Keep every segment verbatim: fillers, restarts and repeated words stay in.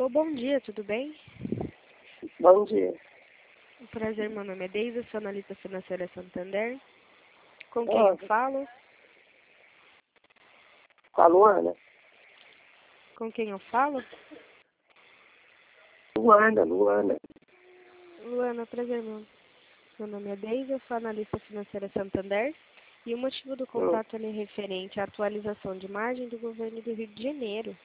Alô, bom dia, tudo bem? Bom dia. Prazer, meu nome é Deise, sou analista financeira Santander. Com quem Ah, eu falo? com a Luana? Com quem eu falo? Luana, Luana. Luana, prazer, meu, meu nome é Deise, eu sou analista financeira Santander. E o motivo do Hum. contato é referente à atualização de margem do governo do Rio de Janeiro.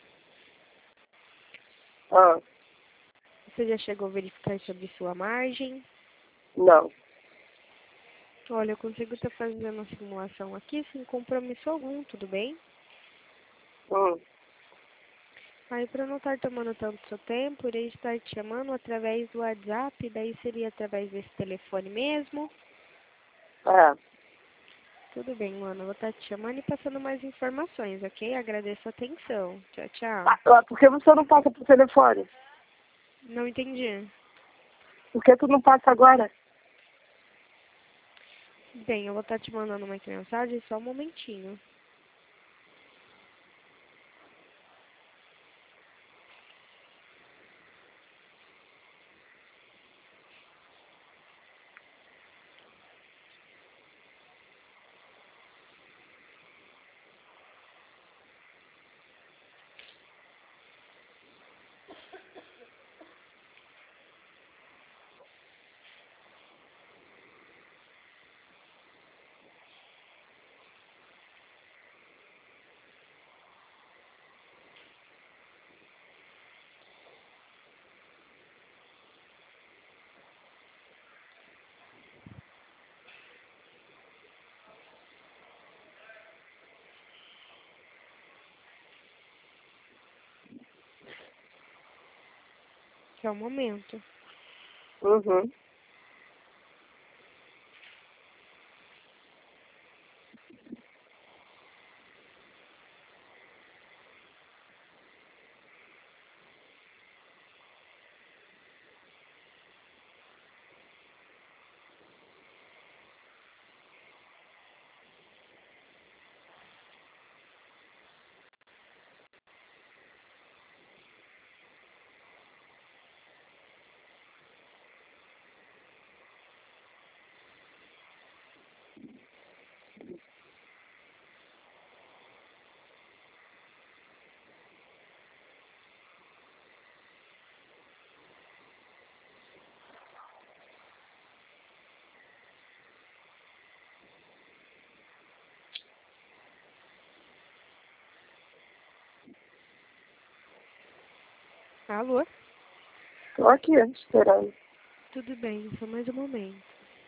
Ah, Você já chegou a verificar sobre sua margem? não. Olha, eu consigo estar fazendo uma simulação aqui sem compromisso algum, tudo bem? Hum. Aí, para não estar tomando tanto seu tempo, irei estar te chamando através do WhatsApp, daí seria através desse telefone mesmo. É. Tudo bem, Luana, eu vou estar te chamando e passando mais informações, ok? Agradeço a atenção. Tchau, tchau. Ah, ah, por que você não passa por telefone? Não entendi. Por que tu não passa agora? Bem, eu vou estar te mandando uma mensagem, só um momentinho. Só um momento. Uhum. Alô? Tô aqui, esperando. Tudo bem, só mais um momento.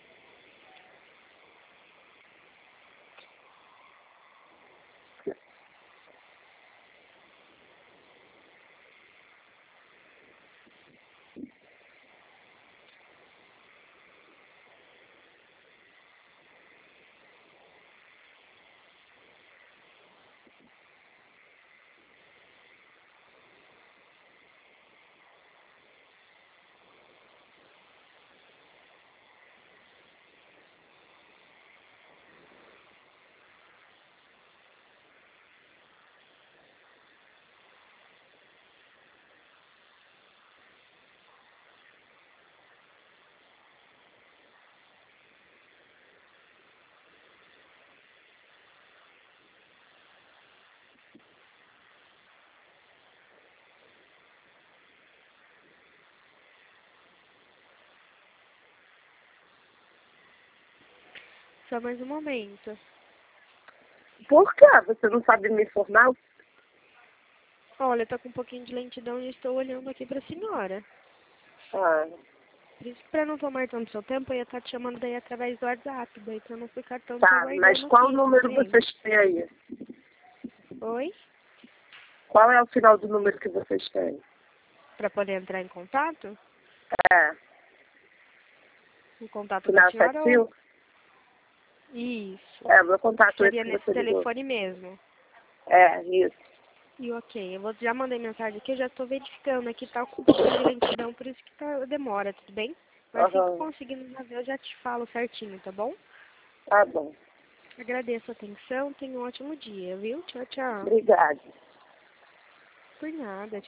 Só mais um momento. Por quê? Você não sabe me informar? Olha, tá com um pouquinho de lentidão e estou olhando aqui para a senhora. Ah, Por isso que para não tomar tanto seu tempo, eu ia estar te chamando daí através do WhatsApp, daí para não ficar tanto tá. Mas aguardando qual aqui, tudo número bem? vocês têm aí? Oi? Qual é o final do número que vocês têm? Para poder entrar em contato? É. O contato da Final senhora sete ou... cinco? Isso. É, meu contato esse Seria que nesse você ligou. telefone mesmo. É, isso. E ok, eu vou, já mandei mensagem aqui, eu já estou verificando aqui, tá com um pouquinho de lentidão, por isso que tá, demora, tudo bem? Mas assim que Aham. conseguir já ver, eu já te falo certinho, tá bom? Tá bom. Agradeço a atenção, tenha um ótimo dia, viu? Tchau, tchau. Obrigada. Por nada.